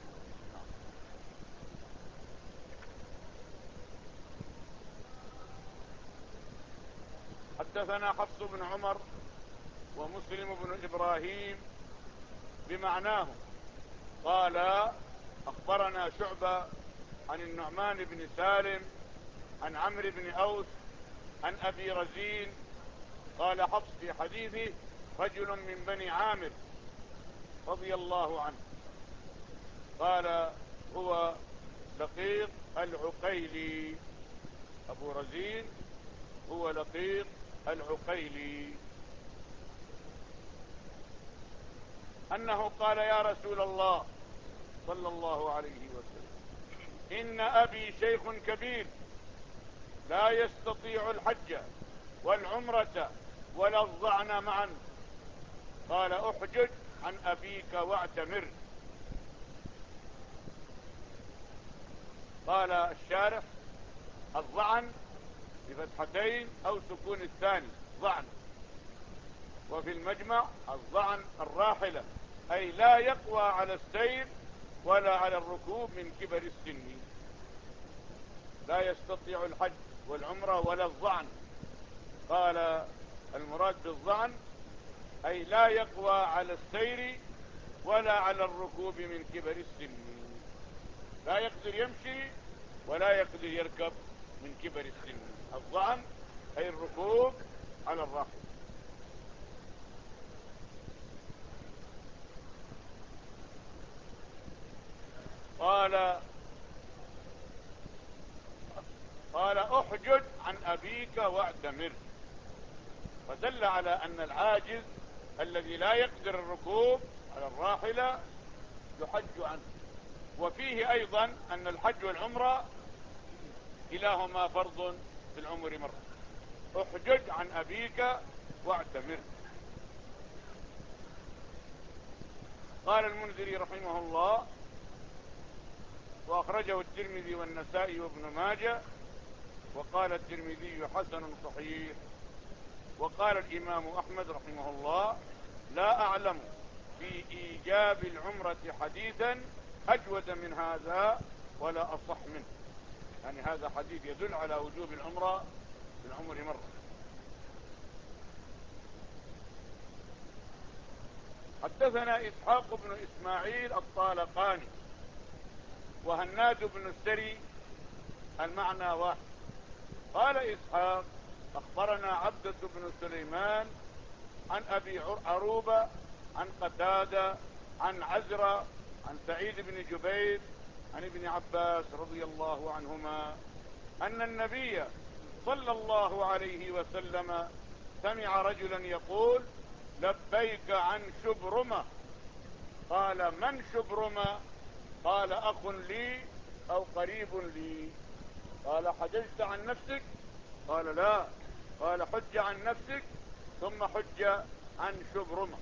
حدثنا حفص بن عمر ومسلم بن إبراهيم بمعناه قال أخبرنا شعبة عن النعمان بن سالم عن عمرو بن أوس عن أبي رزين قال حفص في حديثه رجل من بني عامر رضي الله عنه قال هو لقيط العقيلي، أبو رزين هو لقيط العقيلي، أنه قال يا رسول الله صلى الله عليه وسلم إن أبي شيخ كبير لا يستطيع الحج والعمرة ولا الظعن معا، قال احجج عن أبيك واعتمر. قال الشارح الظعن بفتحتين أو سكون الثاني ظعن، وفي المجمع الظعن الراحلة أي لا يقوى على السير ولا على الركوب من كبر السن، لا يستطيع الحج والعمرة ولا الظعن. قال المراد بالظعن أي لا يقوى على السير ولا على الركوب من كبر السن، لا يقدر يمشي ولا يقدر يركب من كبر السن. الظعن أي الركوب على الراحلة. قال احجج عن أبيك واعتمر، فدل على أن العاجز الذي لا يقدر الركوب على الراحلة يحج عنه. وفيه أيضا أن الحج والعمرة كلاهما فرض في العمر مرة. احجج عن أبيك واعتمر. قال المنذري رحمه الله وأخرجه الترمذي والنسائي وابن ماجه، وقال الترمذي حسن صحيح. وقال الإمام أحمد رحمه الله لا أعلم في إيجاب العمرة حديثا أجود من هذا ولا أصح منه، يعني هذا حديث يدل على وجوب العمرة في العمر مرة. حدثنا إسحاق بن إسماعيل الطالقاني وهناد بن السري المعنى واحد. قال إسحاق أخبرنا عبدة بن سليمان عن أبي عروبة عن قتادة عن عزرة عن سعيد بن جبير عن ابن عباس رضي الله عنهما أن النبي صلى الله عليه وسلم سمع رجلا يقول لبيك عن شبرمة. قال من شبرمة؟ قال أخ لي أو قريب لي. قال حججت عن نفسك؟ قال لا. قال حج عن نفسك ثم حج عن شبرمة.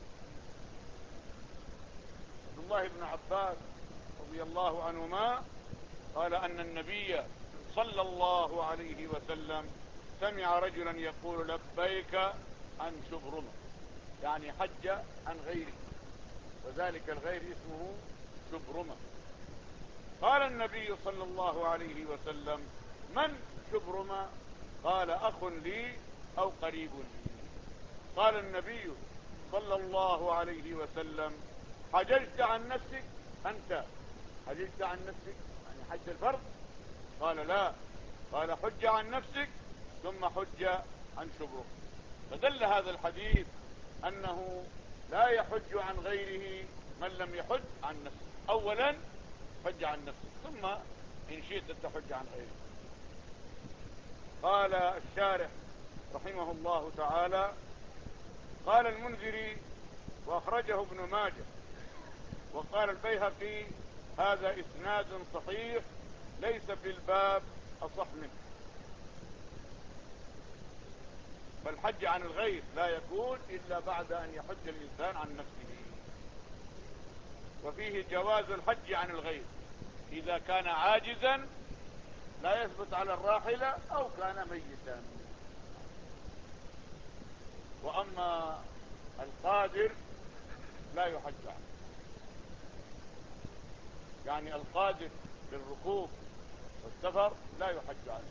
عبد الله بن عباس رضي الله عنهما قال أن النبي صلى الله عليه وسلم سمع رجلا يقول لبيك عن شبرمة، يعني حج عن غيره، وذلك الغير اسمه شبرمة. قال النبي صلى الله عليه وسلم من شبرمة؟ قال أخ لي أو قريب لي. قال النبي صلى الله عليه وسلم حججت عن نفسك؟ أنت حججت عن نفسك يعني حج الفرض؟ قال لا. قال حج عن نفسك ثم حج عن شبرمة. فدل هذا الحديث أنه لا يحج عن غيره من لم يحج عن نفسه. أولا حج عن نفسه ثم إن شئت تحج عن غيره. قال الشارح رحمه الله تعالى قال المنذري وأخرجه ابن ماجه وقال البيهقي هذا إسناد صحيح ليس في الباب أصح منه. فالحج عن الغير لا يكون إلا بعد أن يحج الإنسان عن نفسه. وفيه جواز الحج عن الغير إذا كان عاجزا لا يثبت على الراحلة أو كان ميتا. وأما القادر لا يحج عنه، يعني القادر بالركوب والسفر لا يحج عنه.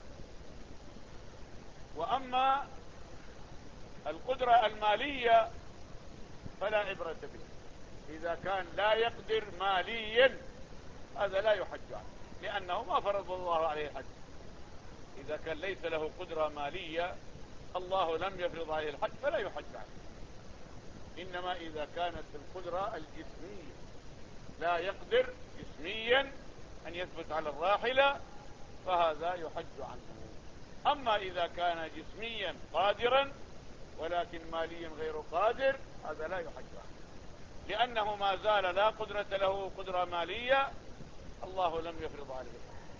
وأما القدرة المالية فلا عبرة به، إذا كان لا يقدر ماليا هذا لا يحج عنه، لأنه ما فرض الله عليه الحج. إذا كان ليس له قدرة مالية الله لم يفرض عليه الحج فلا يحج عنه. إنما إذا كانت القدرة الجسمية لا يقدر جسميا أن يثبت على الراحلة فهذا يحج عنه. أما إذا كان جسميا قادرا ولكن ماليا غير قادر هذا لا يحج عنه، لأنه ما زال لا قدرة له قدرة مالية، الله لم يفرض عليه.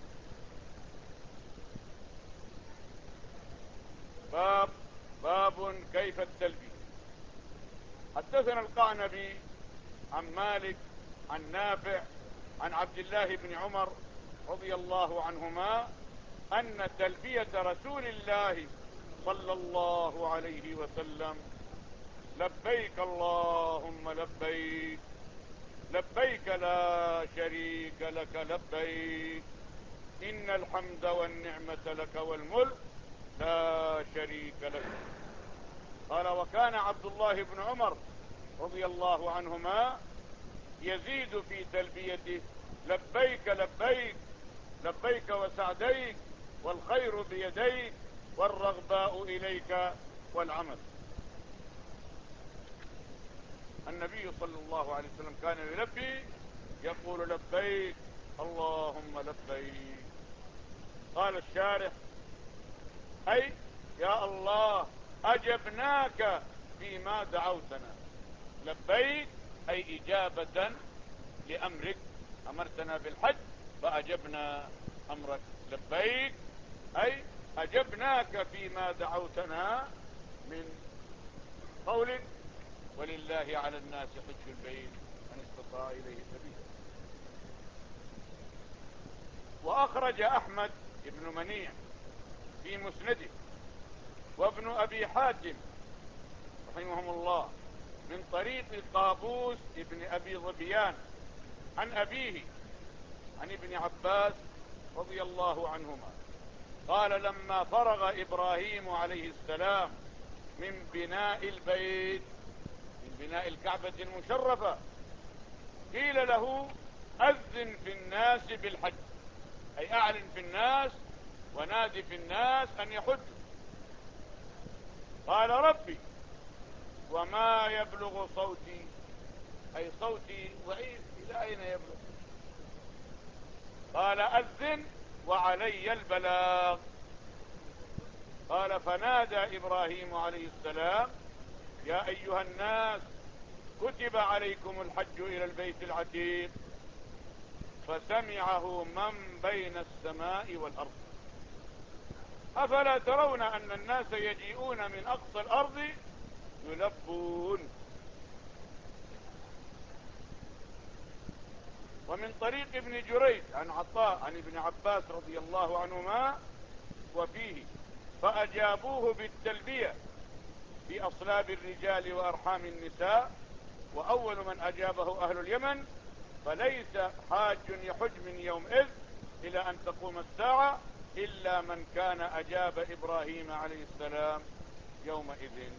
باب كيف التلبية. حدثنا القعنبي عن مالك عن نافع عن عبد الله بن عمر رضي الله عنهما أن تلبية رسول الله صلى الله عليه وسلم لبيك اللهم لبيك لبيك لا شريك لك لبيك إن الحمد والنعمة لك والملك لا شريك لك. قال وكان عبد الله بن عمر رضي الله عنهما يزيد في تلبيته لبيك لبيك لبيك وسعديك والخير بيديك والرغباء إليك والعمل. النبي صلى الله عليه وسلم كان يلبي يقول لبيك اللهم لبيك. قال الشارح أي يا الله أجبناك فيما دعوتنا. لبيك أي إجابة لأمرك، أمرتنا بالحج فأجبنا أمرك. لبيك أي أجبناك فيما دعوتنا من قولك ولله على الناس حج البيت من استطاع إليه سبيلا. وأخرج أحمد بن منيع في مسنده وابن أبي حاتم رحمهم الله من طريق قابوس ابن أبي ظبيان عن أبيه عن ابن عباس رضي الله عنهما قال لما فرغ إبراهيم عليه السلام من بناء البيت، من بناء الكعبة المشرفة، قيل له أذن في الناس بالحج، أي أعلن في الناس ونادي في الناس أن يحجوا. قال ربي وما يبلغ صوتي، أي صوتي ضعيف إلى أين يبلغ؟ قال أذن وعلي البلاغ. قال فنادى إبراهيم عليه السلام يا أيها الناس كتب عليكم الحج إلى البيت العتيق، فسمعه من بين السماء والأرض. أفلا ترون أن الناس يجيئون من أقصى الأرض يلبون. ومن طريق ابن جريج عن عطاء عن ابن عباس رضي الله عنهما وفيه فأجابوه بالتلبية في أصلاب الرجال وأرحام النساء، وأول من أجابه أهل اليمن، فليس حاج يحج من يومئذ إلى أن تقوم الساعة إلا من كان أجاب إبراهيم عليه السلام يومئذ.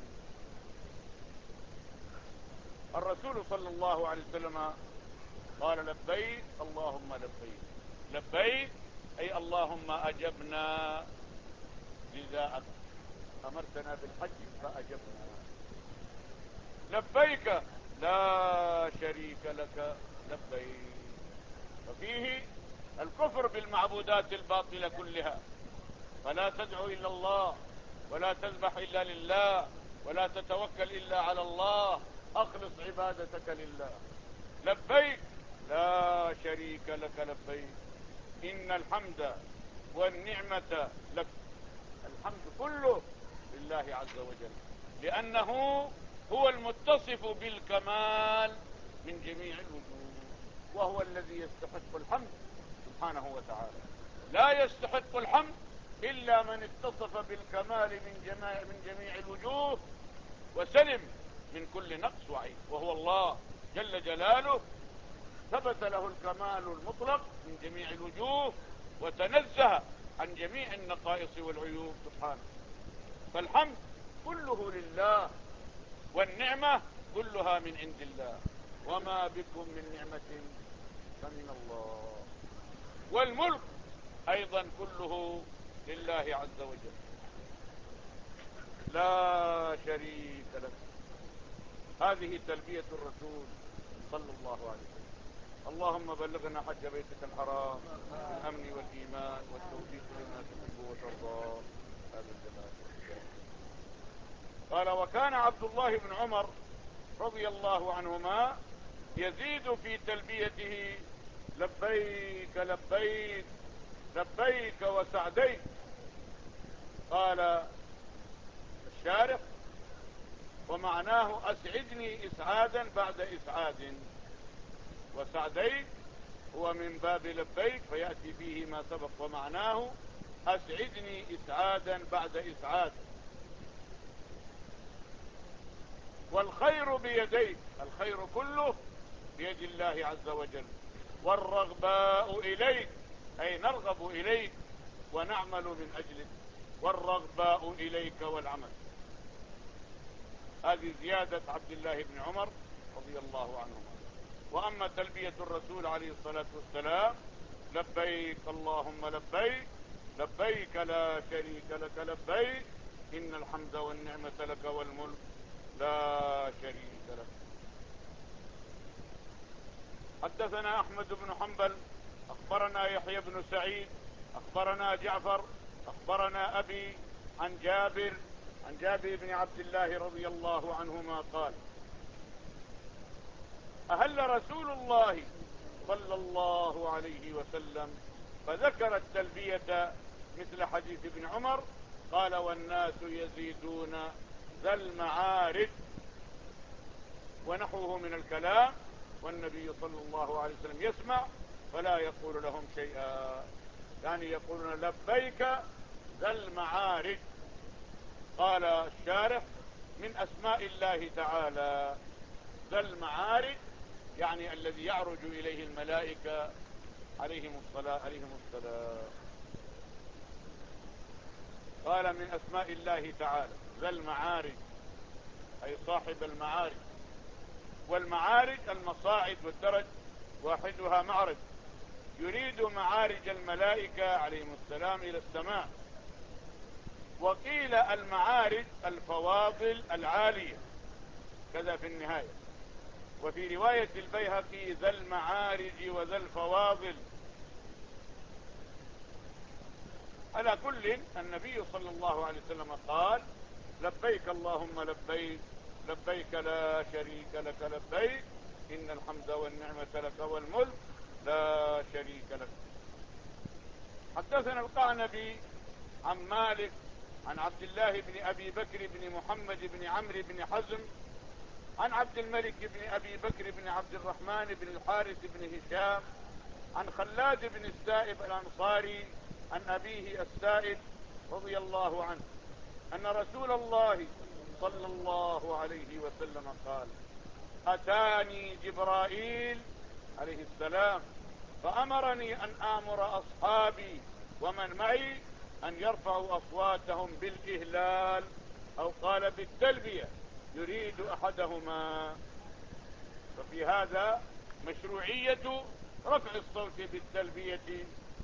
الرسول صلى الله عليه وسلم قال لبيك اللهم لبيك. لبيك أي اللهم أجبنا نداءك، أمرتنا بالحج فأجبنا. لبيك لا شريك لك لبيك. وفيه الكفر بالمعبودات الباطلة كلها، فلا تدعو إلا الله ولا تذبح إلا لله ولا تتوكل إلا على الله، أخلص عبادتك لله. لبيك لا شريك لك لبيك إن الحمد والنعمة لك. الحمد كله لله عز وجل، لأنه هو المتصف بالكمال من جميع الوجوه. وهو الذي يستحق الحمد سبحانه وتعالى. لا يستحق الحمد إلا من اتصف بالكمال من جميع الوجوه وسلم من كل نقص وعيب، وهو الله جل جلاله. ثبت له الكمال المطلق من جميع الوجوه وتنزه عن جميع النقائص والعيوب سبحانه. فالحمد كله لله، والنعمة كلها من عند الله، وما بكم من نعمة فمن الله. والملك أيضا كله لله عز وجل لا شريك له. هذه تلبية الرسول صلى الله عليه وسلم. اللهم بلغنا حج بيتك الحرام بالأمن والإيمان والتوفيق لما تحب وترضى. هذا الجلال. قال: وكان عبد الله بن عمر رضي الله عنهما يزيد في تلبيته: لبيك لبيك لبيك وسعديك. قال الشارح: ومعناه أسعدني إسعادا بعد إسعاد، وسعديك هو من باب لبيك فيأتي فيه ما سبق، ومعناه أسعدني إسعادا بعد إسعاد. والخير بيديك، الخير كله بيد الله عز وجل. والرغباء إليك، أي نرغب إليك ونعمل من أجلك. والرغباء إليك والعمل. هذه زيادة عبد الله بن عمر رضي الله عنهما. وأما تلبية الرسول عليه الصلاة والسلام: لبيك اللهم لبيك لبيك لا شريك لك لبيك إن الحمد والنعمة لك والملك لا شريك لك. حدثنا أحمد بن حنبل أخبرنا يحيى بن سعيد أخبرنا جعفر أخبرنا أبي عن جابر بن عبد الله رضي الله عنهما قال: أهل رسول الله صلى الله عليه وسلم، فذكر التلبية مثل حديث ابن عمر. قال: والناس يزيدون ذا المعارج، ونحوه من الكلام، والنبي صلى الله عليه وسلم يسمع فلا يقول لهم شيئا، يعني يقولون لبيك ذا المعارج. قال الشارح: من أسماء الله تعالى ذا المعارج، يعني الذي يعرج إليه الملائكة عليهم السلام. قال: من أسماء الله تعالى ذا المعارج، أي صاحب المعارج. والمعارج المصاعد والدرج، واحدها معرج. يريد معارج الملائكة عليهم السلام إلى السماء. وقيل المعارج الفواضل العالية، كذا في النهاية. وفي رواية البيهقي: ذا المعارج وذا الفواضل. على كل، النبي صلى الله عليه وسلم قال: لبيك اللهم لبيك لبيك لا شريك لك لبيك إن الحمد والنعمة لك والملك لا شريك لك. حدثنا القعنبي عن مالك عن عبد الله بن أبي بكر بن محمد بن عمرو بن حزم عن عبد الملك بن أبي بكر بن عبد الرحمن بن الحارث بن هشام عن خلاد بن السائب الأنصاري عن أبيه السائب رضي الله عنه أن رسول الله صلى الله عليه وسلم قال: أتاني جبرائيل عليه السلام فأمرني أن آمر أصحابي ومن معي أن يرفعوا أصواتهم بالإهلال، أو قال بالتلبية، يريد أحدهما. ففي هذا مشروعية رفع الصوت بالتلبية.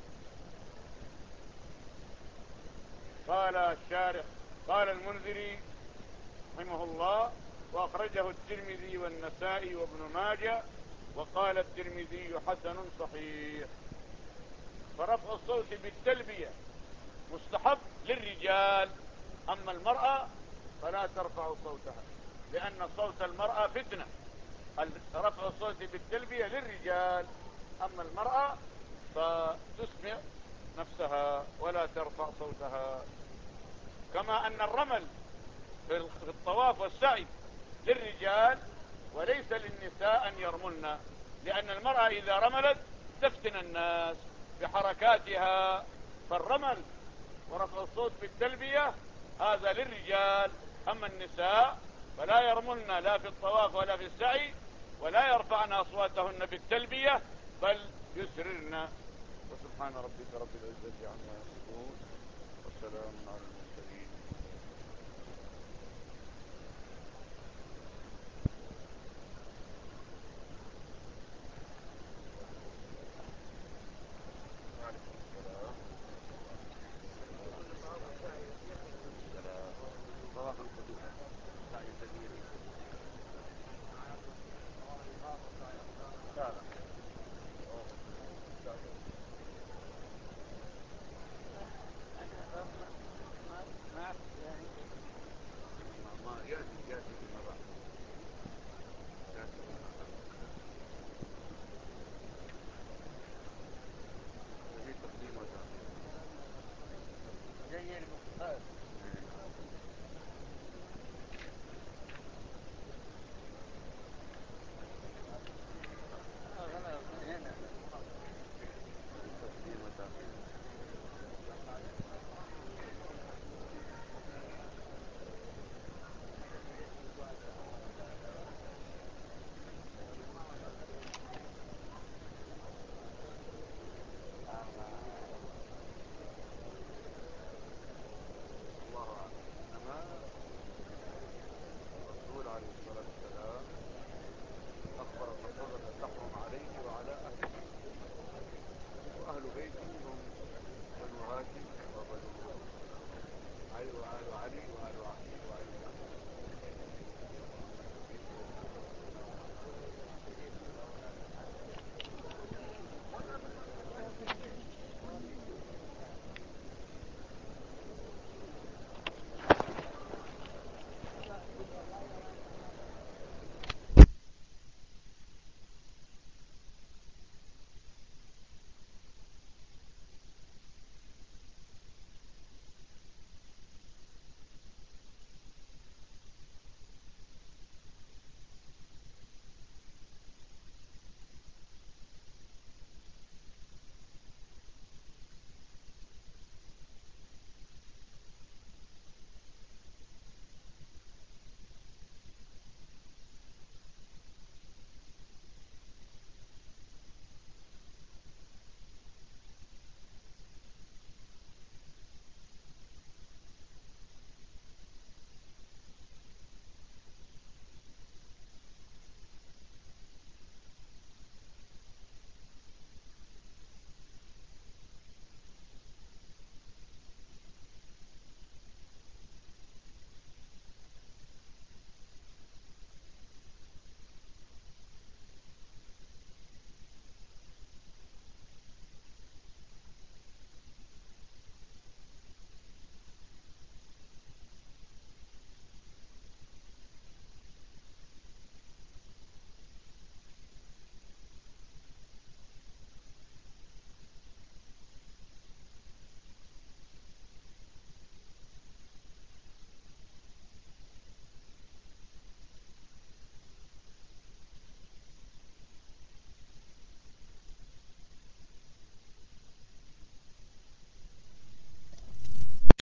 قال الشارح: قال المنذري رحمه الله: وأخرجه الترمذي والنسائي وابن ماجه، وقال الترمذي: حسن صحيح. فرفع الصوت بالتلبية مستحب للرجال، أما المرأة فلا ترفع صوتها، لأن صوت المرأة فتنة. رفع الصوت بالتلبية للرجال، أما المرأة فتسمع نفسها ولا ترفع صوتها. كما أن الرمل في الطواف والسعي للرجال وليس للنساء أن يرملن، لأن المرأة إذا رملت تفتن الناس بحركاتها، فالرمل ورفع الصوت بالتلبية هذا للرجال. أما النساء فلا يرملن لا في الطواف ولا في السعي، ولا يرفعن أصواتهن بالتلبية، بل يسررن. وسبحان ربك رب العزة عما يصفون، والسلام على المرسلين.